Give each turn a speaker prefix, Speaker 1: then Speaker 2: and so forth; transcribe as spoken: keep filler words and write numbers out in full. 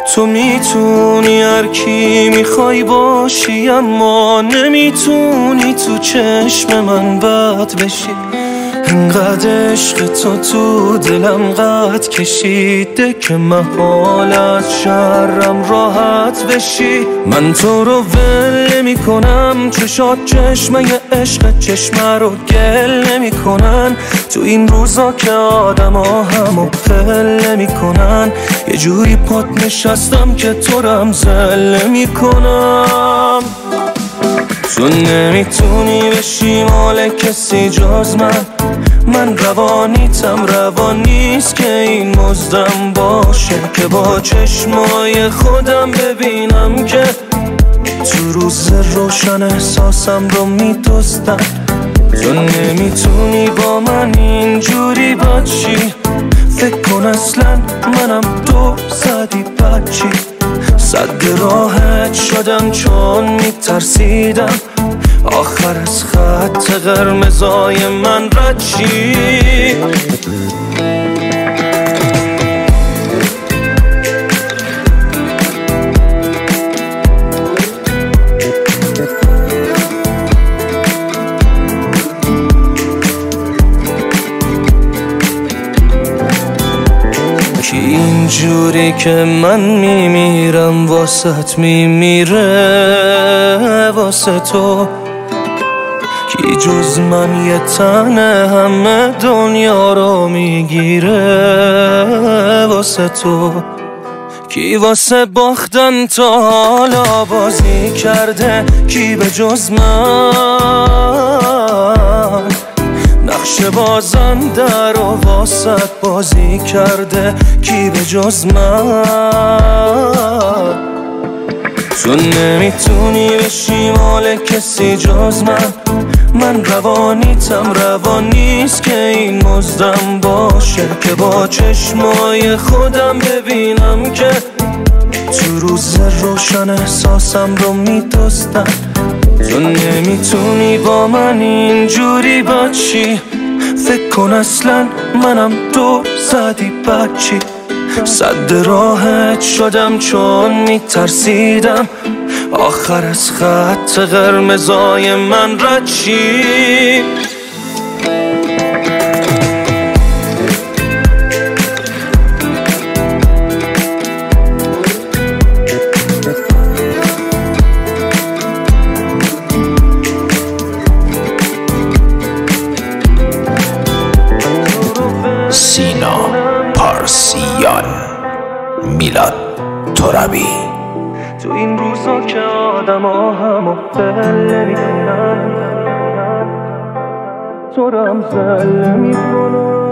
Speaker 1: تو میتونی هر کی میخوای باشی، اما نمیتونی تو چشم من بد بشی. انقدر عشق تو تو دلم قد کشیده که محال از شرم راحت بشی. من تو رو ول نمی کنم، چشات چشمه عشق چشمه رو گل نمی کنن. تو این روزا که آدم ها همو پل نمی کنن، یه جوری پات نشستم که تو رم زل نمی کنم. تو نمیتونی بشی مال کسی جز من، من روانیتم روان نیست که این مزدم باشه، که با چشمای خودم ببینم که تو روز روشن احساسم رو میدزدن. تو نمیتونی با من اینجوری باشی، فکر کن اصلا منم تو زدی بچی. صد راحت شدم چون میترسیدم آخر از خط قرمزای من رد شی. کی اینجوری که من میمیرم واسط میمیره واسه تو، کی جز من یه تنه همه دنیا رو میگیره واسه تو. کی واسه باختن تا حالا بازی کرده، کی به جز من نقش بازنده رو واسط بازی کرده، کی به جز من. تو نمیتونی بشی مال کسی جز من، من روانیتم روان نیست که این مزدم باشه، که با چشمای خودم ببینم که تو روز روشن احساسم رو میدزدن. تو نمیتونی با من اینجوری باشی، فکر کن اصلا منم تو زدی بچی. صد راحت شدم چون میترسیدم آخر از خط قرمزای من رد شی.
Speaker 2: سینا پارسیان، میلاد ترابی.
Speaker 1: تو این روزا که آدم ها همو دل میکنن، تو رم زل میکنن.